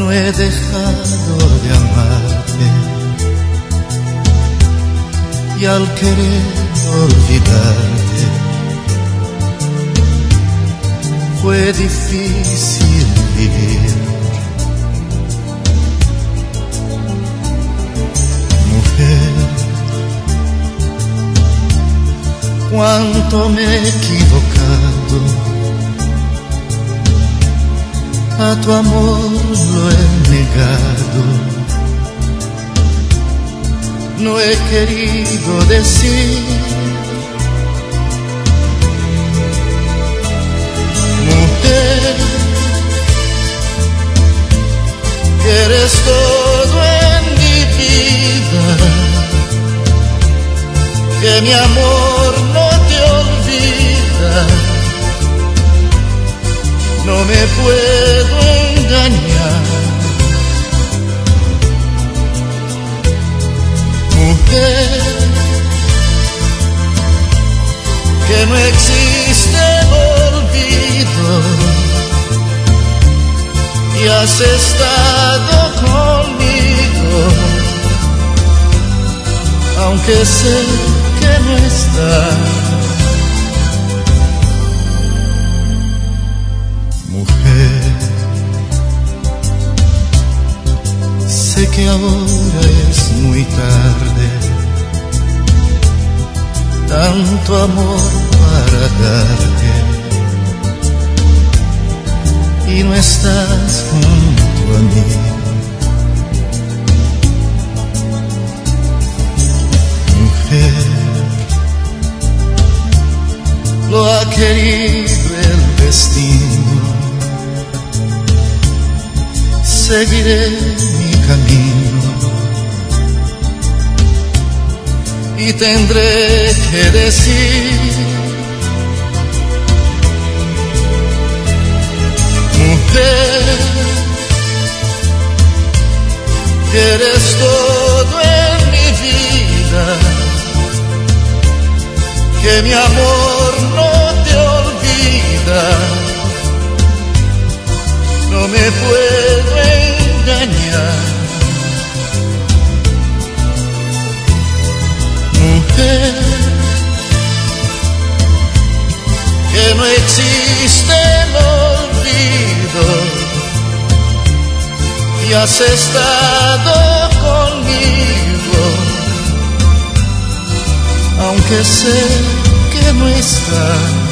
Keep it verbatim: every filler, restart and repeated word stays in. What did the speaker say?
no he dejado de amarte, y al querer olvidarte fue difícil vivir. Mujer, cuánto me he equivocado, a tu amor lo he negado, no he querido decir. Mujer, que eres todo en mi vida, que mi amor no te olvida, no me puedo engañar. Mujer, que no existe el olvido, y has estado conmigo, aunque sé que no estás. Mujer, sé que ahora es muy tarde, tanto amor para darte, y no estás junto a mí. Mujer, lo ha querido el destino, seguiré mi camino y tendré que decir: mujer, que eres todo en mi vida, que mi amor no te olvida, no me puedo engañar. Mujer, que no existe el olvido, y has estado conmigo, aunque sé que no estás.